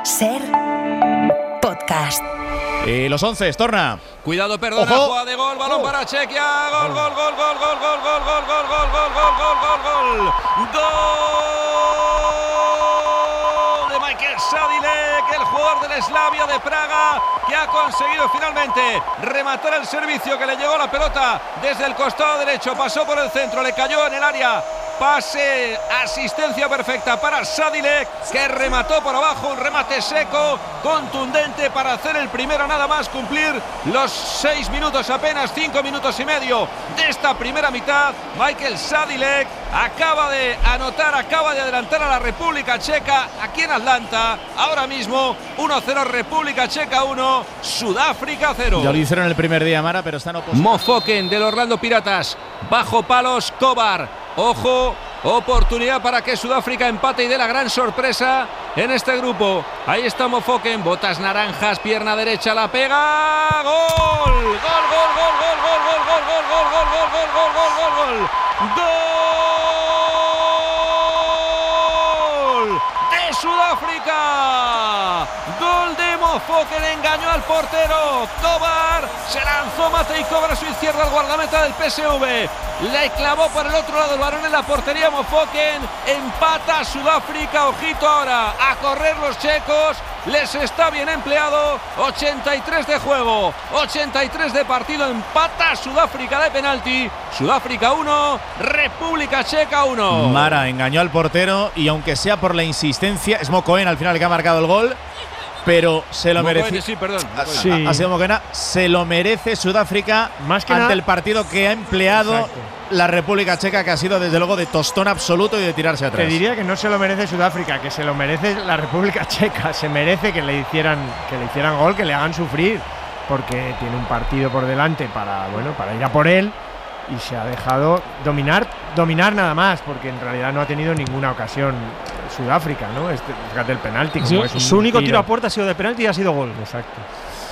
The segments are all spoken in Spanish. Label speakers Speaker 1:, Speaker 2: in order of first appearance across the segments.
Speaker 1: SER Podcast.
Speaker 2: Los 11, torna.
Speaker 3: Cuidado, perdona,
Speaker 2: Ojo.
Speaker 3: jugada de gol, balón para Chequia, gol, gol, gol, gol, gol, gol, gol, gol, gol, gol, gol, gol, gol, gol, gol de Michael Sadilek, el jugador del Slavia de Praga, que ha conseguido finalmente rematar el servicio, que le llegó la pelota desde el costado derecho, pasó por el centro, le cayó en el área. Pase, asistencia perfecta para Sadilek, que remató por abajo, un remate seco, contundente para hacer el primero, nada más cumplir los 6 minutos, apenas 5 minutos y medio de esta primera mitad. Michael Sadilek acaba de anotar, acaba de adelantar a la República Checa aquí en Atlanta. Ahora mismo 1-0 República Checa 1, Sudáfrica 0.
Speaker 2: Ya lo hicieron el primer día, Mara, pero están opositores.
Speaker 3: Mo Foken del Orlando Piratas, bajo palos Kovar. Ojo, oportunidad para que Sudáfrica empate y dé la gran sorpresa en este grupo. Ahí está Mo Foken, botas naranjas, pierna derecha, la pega. ¡Gol! ¡Gol, gol, gol, gol, gol, gol, gol, gol, gol, gol, gol, gol, gol, gol, gol, gol! ¡Gol de Sudáfrica! ¡Gol de Mo Foken! Engañó al portero Kovar. Se lanzó Matej Kovar a su izquierda, al guardameta del PSV. Le clavó por el otro lado el balón en la portería. Mo Foken empata Sudáfrica. Ojito ahora a correr los checos. Les está bien empleado. 83 de juego, 83 de partido. Empata Sudáfrica de penalti. Sudáfrica 1, República Checa 1.
Speaker 2: Mara engañó al portero y aunque sea por la insistencia, es Mo Cohen al final el que ha marcado el gol. Pero se lo merece.
Speaker 3: Sí, perdón.
Speaker 2: Sí. Ha sido Moquena. Se lo merece Sudáfrica
Speaker 4: más que
Speaker 2: ante
Speaker 4: nada
Speaker 2: el partido que ha empleado. Exacto. La República Checa, que ha sido desde luego de tostón absoluto y de tirarse atrás.
Speaker 4: Te diría que no se lo merece Sudáfrica, que se lo merece la República Checa. Se merece que le hicieran gol, que le hagan sufrir, porque tiene un partido por delante para ir a por él. Y se ha dejado dominar nada más, porque en realidad no ha tenido ninguna ocasión Sudáfrica, ¿no? Fíjate el penalti.
Speaker 5: Sí, su único tiro a puerta ha sido de penalti y ha sido gol.
Speaker 4: Exacto.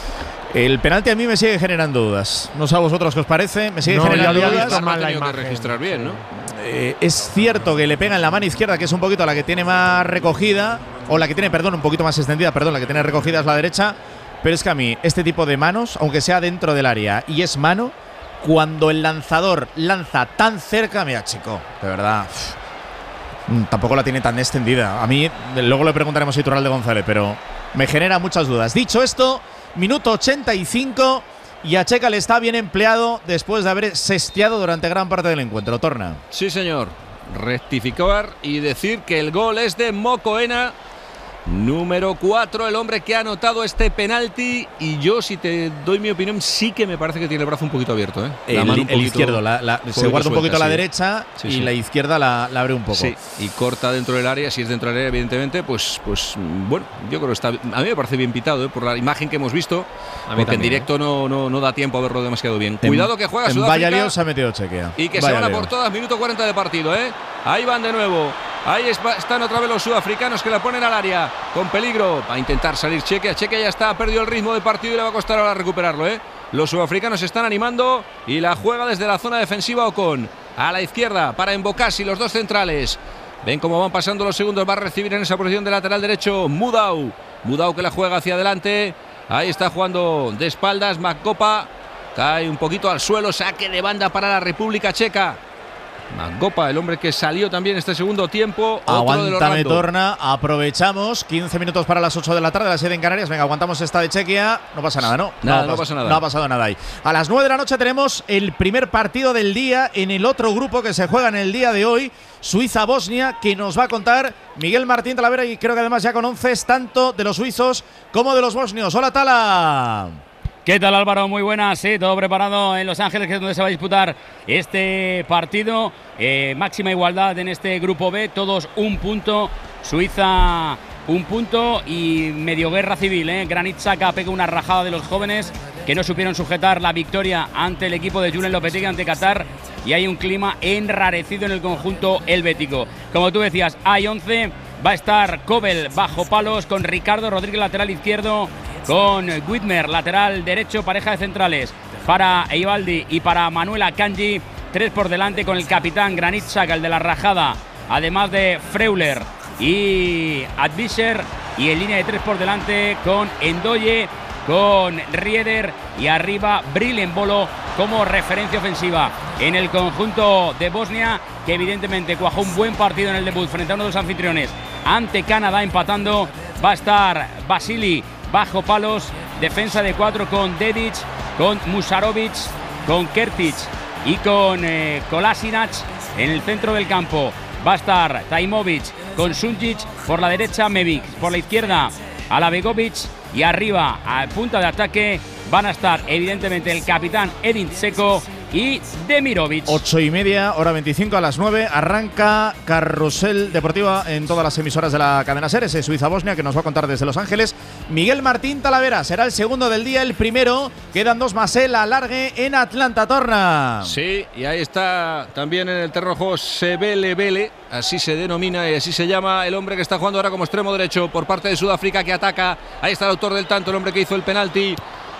Speaker 2: El penalti a mí me sigue generando dudas. No sé a vosotros qué os parece. Me sigue generando dudas.
Speaker 3: No ha tenido que registrar bien, ¿no?
Speaker 2: Es cierto que le pega en la mano izquierda, que es un poquito la que tiene más recogida, o la que tiene, un poquito más extendida, la que tiene recogida es la derecha. Pero es que a mí, este tipo de manos, aunque sea dentro del área y es mano, cuando el lanzador lanza tan cerca, mira, chico, de verdad, tampoco la tiene tan extendida. A mí, luego le preguntaremos a Iturralde González, pero me genera muchas dudas. Dicho esto, minuto 85 y a Checa le está bien empleado después de haber sesteado durante gran parte del encuentro. Torna.
Speaker 3: Sí, señor. Rectificar y decir que el gol es de Mo Cohen, número 4, el hombre que ha anotado este penalti. Y yo, si te doy mi opinión, sí que me parece que tiene el brazo un poquito abierto, ¿eh?
Speaker 2: El izquierdo se guarda un poquito a la derecha y la izquierda la abre un poco.
Speaker 3: Sí, y corta dentro del área. Si es dentro del área, evidentemente, pues bueno, yo creo que está. A mí me parece bien pitado, por la imagen que hemos visto, porque también, en directo no da tiempo a verlo demasiado bien. Cuidado que juega Sudáfrica.
Speaker 2: Vaya lío se ha metido Chequia.
Speaker 3: Y que se van a por todas, minuto 40 de partido, ¿eh? Ahí van de nuevo. Ahí están otra vez los sudafricanos, que la ponen al área con peligro. Va a intentar salir Chequia. Chequia ya está, ha perdido el ritmo del partido y le va a costar ahora recuperarlo, ¿eh? Los sudafricanos se están animando y la juega desde la zona defensiva Ocon. A la izquierda para Mbokasi, los dos centrales. Ven cómo van pasando los segundos. Va a recibir en esa posición de lateral derecho Mudau. Mudau, que la juega hacia adelante. Ahí está jugando de espaldas Magopa. Cae un poquito al suelo. Saque de banda para la República Checa. Magopa, el hombre que salió también este segundo tiempo.
Speaker 2: Aguántame, Torna. Aprovechamos. 15 minutos para las 8 de la tarde, las 7 en Canarias. Venga, aguantamos esta de Chequia. No pasa nada, ¿no?
Speaker 3: No pasa nada.
Speaker 2: No ha pasado nada ahí. A las 9 de la noche tenemos el primer partido del día en el otro grupo que se juega en el día de hoy. Suiza-Bosnia, que nos va a contar Miguel Martín Talavera, y creo que además ya conoces tanto de los suizos como de los bosnios. Hola, Tala.
Speaker 5: ¿Qué tal, Álvaro? Muy buenas, sí, todo preparado en Los Ángeles, que es donde se va a disputar este partido. Máxima igualdad en este grupo B, todos un punto. Suiza un punto y medio guerra civil, ¿eh? Granit Xhaka pega una rajada de los jóvenes que no supieron sujetar la victoria ante el equipo de Julen Lopetegui ante Qatar, y hay un clima enrarecido en el conjunto helvético. Como tú decías, hay 11, va a estar Kobel bajo palos con Ricardo Rodríguez lateral izquierdo, con Widmer lateral derecho, pareja de centrales para Eibaldi y para Manuel Akanji, 3 por delante con el capitán Granit Xhaka, el de la rajada, además de Freuler y Advisher y en línea de 3 por delante con Endoye, con Rieder y arriba Brillembolo como referencia ofensiva en el conjunto de Bosnia, que evidentemente cuajó un buen partido en el debut frente a uno de los anfitriones ante Canadá empatando. Va a estar Vasili bajo palos, defensa de 4 con Dedic, con Musarovic, con Kertic y con Kolasinac en el centro del campo. Va a estar Taimovic con Sunjic, por la derecha Mevic, por la izquierda Alabegovic y arriba a punta de ataque van a estar evidentemente el capitán Edin Dzeko y Demirovic.
Speaker 2: 8:30, hora 25, a las 9 arranca Carrusel Deportiva en todas las emisoras de la cadena SER, ese Suiza-Bosnia que nos va a contar desde Los Ángeles Miguel Martín Talavera. Será el segundo del día, el primero, quedan 2 más el alargue en Atlanta, Torna.
Speaker 3: Sí, y ahí está también en el terreno de juego Sebele, así se denomina y así se llama el hombre que está jugando ahora como extremo derecho por parte de Sudáfrica, que ataca. Ahí está el autor del tanto, el hombre que hizo el penalti,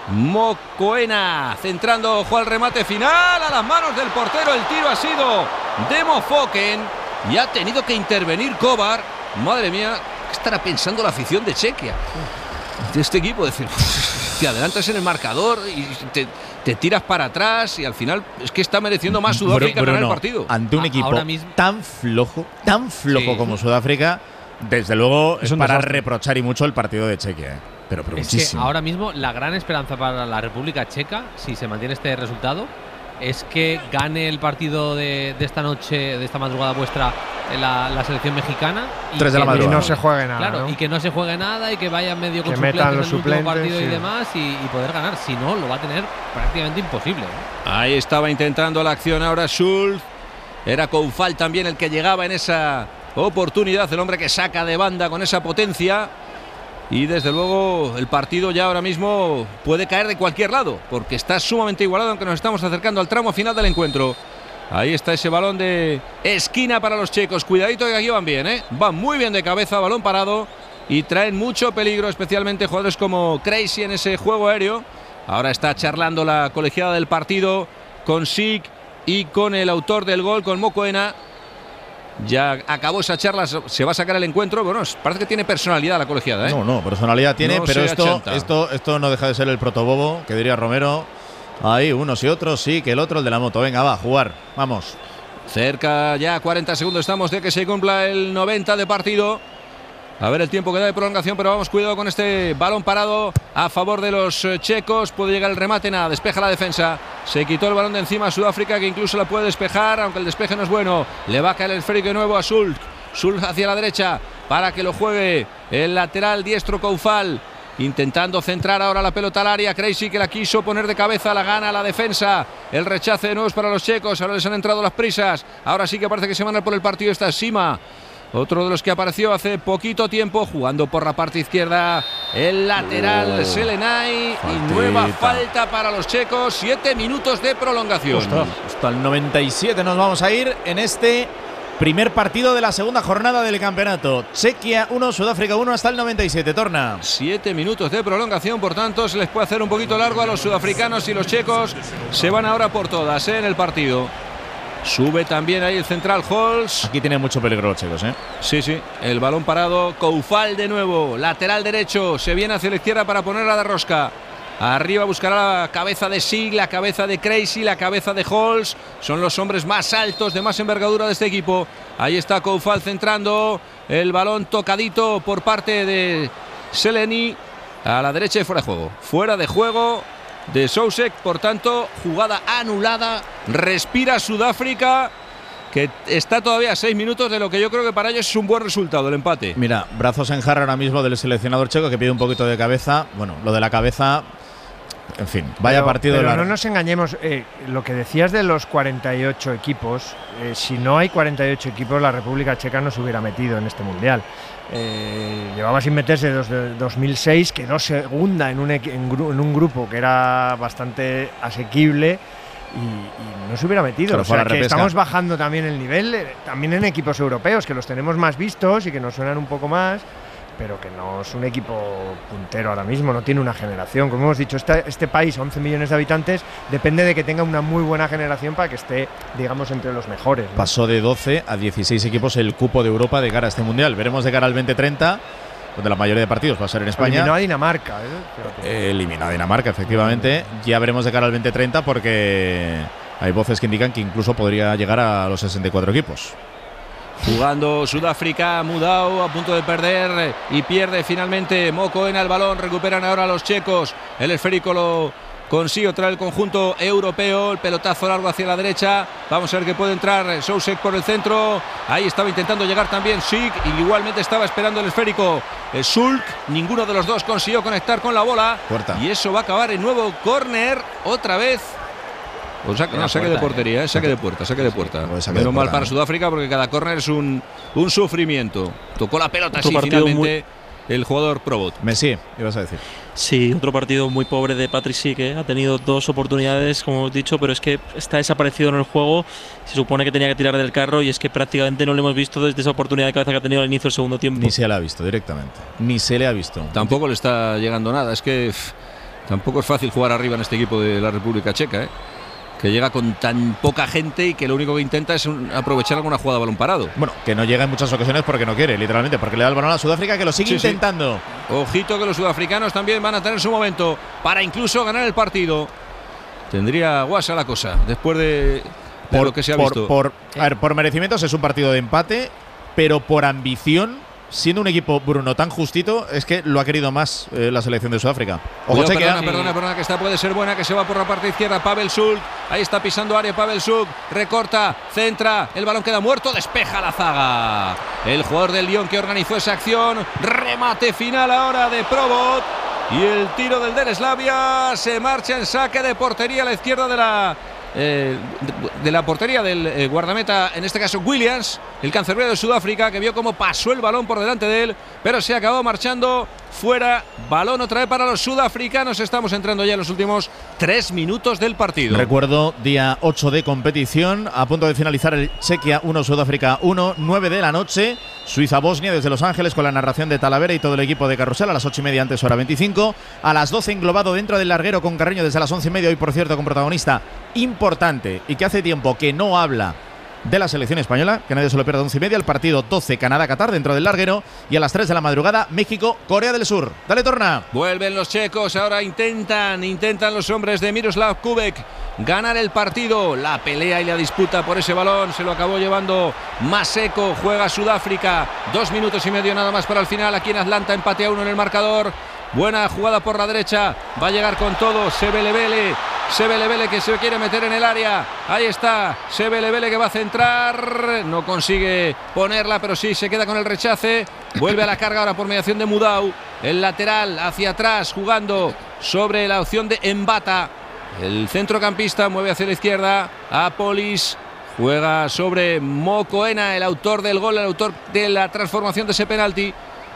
Speaker 3: Mokoena, centrando, ojo al remate final, a las manos del portero. El tiro ha sido de Mofoken y ha tenido que intervenir Kovar. Madre mía, ¿qué estará pensando la afición de Chequia, de este equipo? Decir, te adelantas en el marcador y te tiras para atrás y al final es que está mereciendo más Sudáfrica ganar el partido.
Speaker 2: Ante un equipo tan flojo
Speaker 3: sí,
Speaker 2: como Sudáfrica, desde luego es para reprochar y mucho el partido de Chequia, pero
Speaker 6: es
Speaker 2: muchísimo.
Speaker 6: Que ahora mismo la gran esperanza para la República Checa, si se mantiene este resultado, es que gane el partido de esta noche, de esta madrugada vuestra, la selección mexicana.
Speaker 2: 3 de la madrugada.
Speaker 4: Y no se juegue nada.
Speaker 6: Claro,
Speaker 4: ¿no?
Speaker 6: Y que no se juegue nada y que vaya medio con
Speaker 4: que
Speaker 6: suplentes
Speaker 4: metan
Speaker 6: en
Speaker 4: los
Speaker 6: el último
Speaker 4: suplentes,
Speaker 6: partido
Speaker 4: sí,
Speaker 6: y demás y poder ganar. Si no, lo va a tener prácticamente imposible, ¿no?
Speaker 3: Ahí estaba intentando la acción ahora Schultz. Era Koufal también el que llegaba en esa oportunidad, el hombre que saca de banda con esa potencia. Y desde luego el partido ya ahora mismo puede caer de cualquier lado, porque está sumamente igualado, aunque nos estamos acercando al tramo final del encuentro. Ahí está ese balón de esquina para los checos. Cuidadito que aquí van bien, ¿eh? Van muy bien de cabeza, balón parado, y traen mucho peligro, especialmente jugadores como Crazy en ese juego aéreo. Ahora está charlando la colegiada del partido con Sik y con el autor del gol, con Mokoena. Ya acabó esa charla, se va a sacar el encuentro. Bueno, parece que tiene personalidad la colegiada, ¿eh?
Speaker 2: No, personalidad tiene,
Speaker 3: no,
Speaker 2: pero esto no deja de ser el protobobo, que diría Romero. Ahí, unos y otros, sí, que el otro, el de la moto. Venga, va, a jugar, vamos.
Speaker 3: Cerca ya, 40 segundos estamos de que se cumpla el 90 de partido. A ver el tiempo que da de prolongación, pero vamos, cuidado con este balón parado a favor de los checos. Puede llegar el remate, nada, despeja la defensa. Se quitó el balón de encima a Sudáfrica, que incluso la puede despejar, aunque el despeje no es bueno. Le va a caer el esférico de nuevo a Schultz. Schultz hacia la derecha para que lo juegue el lateral diestro Koufal. Intentando centrar ahora la pelota al área. Crazy, que la quiso poner de cabeza, la gana la defensa. El rechace de nuevo es para los checos. Ahora les han entrado las prisas. Ahora sí que parece que se van a ir por el partido. Está Sima, otro de los que apareció hace poquito tiempo, jugando por la parte izquierda, el lateral Selenay. Y nueva falta para los checos. 7 minutos de prolongación.
Speaker 2: Hasta el 97 nos vamos a ir en este primer partido de la segunda jornada del campeonato. Chequia 1, Sudáfrica 1 hasta el 97, Torna.
Speaker 3: 7 minutos de prolongación, por tanto se les puede hacer un poquito largo a los sudafricanos, y los checos se van ahora por todas en el partido. Sube también ahí el central Holz.
Speaker 2: Aquí tiene mucho peligro los checos, ¿eh?
Speaker 3: Sí, el balón parado. Koufal de nuevo, lateral derecho, se viene hacia la izquierda para ponerla de rosca. Arriba buscará la cabeza de Sig, la cabeza de Crazy, la cabeza de Holz. Son los hombres más altos, de más envergadura de este equipo. Ahí está Koufal centrando. El balón tocadito por parte de Seleni. A la derecha y fuera de juego. Fuera de juego de Sousek. Por tanto, jugada anulada. Respira Sudáfrica, que está todavía a 6 minutos de lo que yo creo que para ellos es un buen resultado, el empate.
Speaker 2: Mira, brazos en jarra ahora mismo del seleccionador checo, que pide un poquito de cabeza. Bueno, lo de la cabeza, en fin, vaya partido.
Speaker 4: Pero no nos engañemos, lo que decías de los 48 equipos, si no hay 48 equipos, la República Checa no se hubiera metido en este Mundial. Llevaba sin meterse desde 2006, quedó segunda en un grupo que era bastante asequible y no se hubiera metido.
Speaker 2: Pero
Speaker 4: o sea, que estamos bajando también el nivel, también en equipos europeos, que los tenemos más vistos y que nos suenan un poco más, pero que no es un equipo puntero ahora mismo, no tiene una generación. Como hemos dicho, este país, 11 millones de habitantes, depende de que tenga una muy buena generación para que esté, digamos, entre los mejores, ¿no?
Speaker 2: Pasó de 12 a 16 equipos el cupo de Europa de cara a este Mundial. Veremos de cara al 2030 donde la mayoría de partidos va a ser en España.
Speaker 4: Eliminó a Dinamarca.
Speaker 2: Eliminó a Dinamarca, efectivamente. Ya veremos de cara al 2030 porque hay voces que indican que incluso podría llegar a los 64 equipos.
Speaker 3: Jugando Sudáfrica, Mudau a punto de perder y pierde finalmente Mokoena el balón. Recuperan ahora los checos. El esférico lo consigue otra el conjunto europeo. El pelotazo largo hacia la derecha. Vamos a ver que puede entrar Sousek por el centro. Ahí estaba intentando llegar también Sik y igualmente estaba esperando el esférico Sulk. Ninguno de los dos consiguió conectar con la bola.
Speaker 2: Puerta.
Speaker 3: Y eso va a acabar en nuevo córner otra vez. O sea, no, saque de portería, saque de puerta. Menos mal para Sudáfrica porque cada córner es un sufrimiento. Tocó la pelota así finalmente el jugador Probot.
Speaker 2: Messi, ibas a decir.
Speaker 7: Sí, otro partido muy pobre de Patrick Schick, ¿eh? Ha tenido 2 oportunidades, como hemos dicho, pero es que está desaparecido en el juego. Se supone que tenía que tirar del carro y es que prácticamente no lo hemos visto desde esa oportunidad de cabeza que ha tenido al inicio del segundo tiempo.
Speaker 2: Ni se le ha visto directamente. Ni se le ha visto.
Speaker 3: Tampoco le está llegando nada. Es que tampoco es fácil jugar arriba en este equipo de la República Checa, ¿eh? Que llega con tan poca gente y que lo único que intenta es aprovechar alguna jugada de balón parado.
Speaker 2: Bueno, que no llega en muchas ocasiones porque no quiere, literalmente, porque le da el balón a Sudáfrica que lo sigue intentando.
Speaker 3: Ojito que los sudafricanos también van a tener su momento para incluso ganar el partido. Tendría guasa la cosa después de lo que se ha visto.
Speaker 2: A ver, por merecimientos es un partido de empate, pero por ambición, siendo un equipo, Bruno, tan justito, es que lo ha querido más la selección de Sudáfrica. Ojo,
Speaker 3: perdona, que esta puede ser buena, que se va por la parte izquierda, Pavel Sulk, ahí está pisando área Pavel Sulk, recorta, centra, el balón queda muerto, despeja la zaga. El jugador del Lyon que organizó esa acción, remate final ahora de Probot, y el tiro del Slavia se marcha en saque de portería a la izquierda de la portería del guardameta, en este caso Williams, el cancerbero de Sudáfrica, que vio cómo pasó el balón por delante de él, pero se acabó marchando fuera. Balón otra vez para los sudafricanos. Estamos entrando ya en los últimos 3 minutos del partido.
Speaker 2: Recuerdo, día 8 de competición, a punto de finalizar el Chequia 1, Sudáfrica 1, 9 de la noche, Suiza-Bosnia desde Los Ángeles con la narración de Talavera y todo el equipo de Carrusel a las 8:30 antes hora 25, a las 12 englobado dentro del larguero con Carreño desde las 11:30, hoy por cierto con protagonista importante y que hace tiempo que no habla de la selección española, que nadie se lo pierda. 11:30 el partido 12 Canadá-Qatar dentro del larguero, y a las 3 de la madrugada México-Corea del Sur. Dale, Torna.
Speaker 3: Vuelven los checos, ahora intentan los hombres de Miroslav Kubek ganar el partido. La pelea y la disputa por ese balón se lo acabó llevando Maseko. Juega Sudáfrica, 2 minutos y medio nada más para el final. Aquí en Atlanta empate a 1 en el marcador. Buena jugada por la derecha, va a llegar con todo Sebelebele que se quiere meter en el área. Ahí está Sebelebele que va a centrar, no consigue ponerla, pero sí se queda con el rechace. Vuelve a la carga ahora por mediación de Mudau, el lateral hacia atrás jugando sobre la opción de Mbata. El centrocampista mueve hacia la izquierda a Polis. Juega sobre Mokoena, el autor del gol, el autor de la transformación de ese penalti.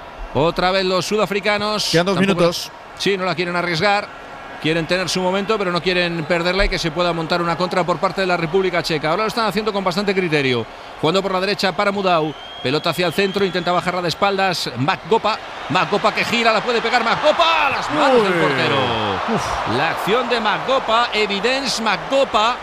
Speaker 3: Otra vez los sudafricanos.
Speaker 2: Quedan 2 minutos.
Speaker 3: Sí, no la quieren arriesgar. Quieren tener su momento, pero no quieren perderla y que se pueda montar una contra por parte de la República Checa. Ahora lo están haciendo con bastante criterio. Jugando por la derecha para Mudau. Pelota hacia el centro, intenta bajarla de espaldas. Magopa que gira, la puede pegar Magopa a las manos del portero. La acción de Magopa, Evidence Magopa.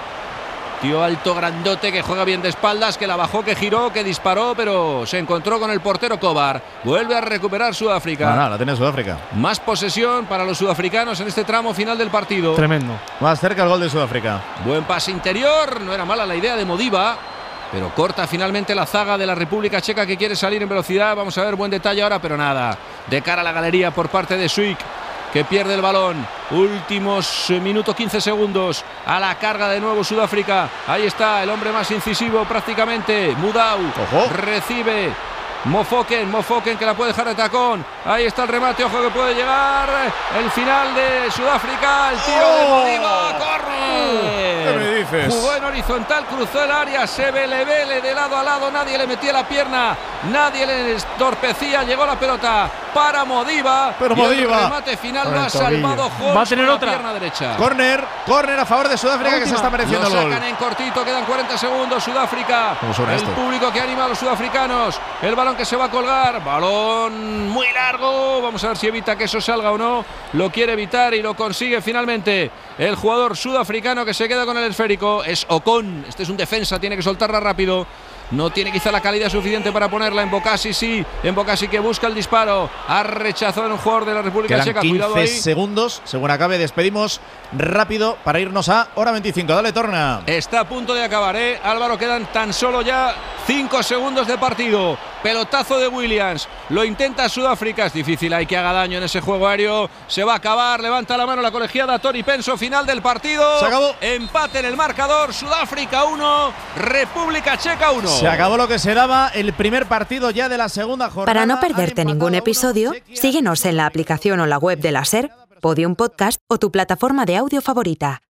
Speaker 3: Tío alto, grandote, que juega bien de espaldas, que la bajó, que giró, que disparó, pero se encontró con el portero Kovar. Vuelve a recuperar Sudáfrica.
Speaker 2: La tiene Sudáfrica.
Speaker 3: Más posesión para los sudafricanos en este tramo final del partido.
Speaker 4: Tremendo.
Speaker 2: Más cerca el gol de Sudáfrica.
Speaker 3: Buen pase interior, no era mala la idea de Modiba, pero corta finalmente la zaga de la República Checa, que quiere salir en velocidad. Vamos a ver, buen detalle ahora, pero nada. De cara a la galería por parte de Schick, que pierde el balón. Últimos minutos, 15 segundos. A la carga de nuevo Sudáfrica. Ahí está el hombre más incisivo prácticamente. Mudau.
Speaker 2: Ojo.
Speaker 3: Recibe Mofoken que la puede dejar de tacón. Ahí está el remate, ojo que puede llegar. El final de Sudáfrica. El tiro de Modiba. ¡Corre!
Speaker 2: ¿Qué me dices?
Speaker 3: Jugó en horizontal, cruzó el área. Sebelebele de lado a lado. Nadie le metía la pierna. Nadie le entorpecía. Llegó la pelota para Modiba.
Speaker 2: Pero
Speaker 3: y
Speaker 2: Modiba,
Speaker 3: el remate final lo ha salvado Holmes.
Speaker 4: Va a tener
Speaker 3: con
Speaker 4: otra.
Speaker 3: La pierna derecha.
Speaker 2: Córner a favor de Sudáfrica, que se está mereciendo
Speaker 3: Lo
Speaker 2: el gol.
Speaker 3: sacan en cortito, quedan 40 segundos. Sudáfrica. El público que anima a los sudafricanos. El balón que se va a colgar. Balón muy largo. Vamos a ver si evita que eso salga o no. Lo quiere evitar y lo consigue finalmente el jugador sudafricano, que se queda con el esférico. Es Ocon. Este es un defensa, tiene que soltarla rápido. No tiene quizá la calidad suficiente para ponerla. En Bocasi sí. En Bocasi que busca el disparo. Ha rechazado en un jugador de la República
Speaker 2: Quedan
Speaker 3: Checa.
Speaker 2: 15
Speaker 3: Cuidado ahí.
Speaker 2: segundos. Según acabe, despedimos rápido para irnos a hora 25. Dale, Torna.
Speaker 3: Está a punto de acabar, Álvaro, quedan tan solo ya 5 segundos de partido. Pelotazo de Williams. Lo intenta Sudáfrica. Es difícil, hay que haga daño en ese juego aéreo. Se va a acabar. Levanta la mano la colegiada. Tori Penso. Final del partido.
Speaker 2: Se acabó.
Speaker 3: Empate en el marcador. Sudáfrica 1, República Checa 1.
Speaker 2: Se acabó lo que se daba. El primer partido ya de la segunda jornada.
Speaker 1: Para no perderte ningún episodio, síguenos en la aplicación o la web de la SER, Podium Podcast o tu plataforma de audio favorita.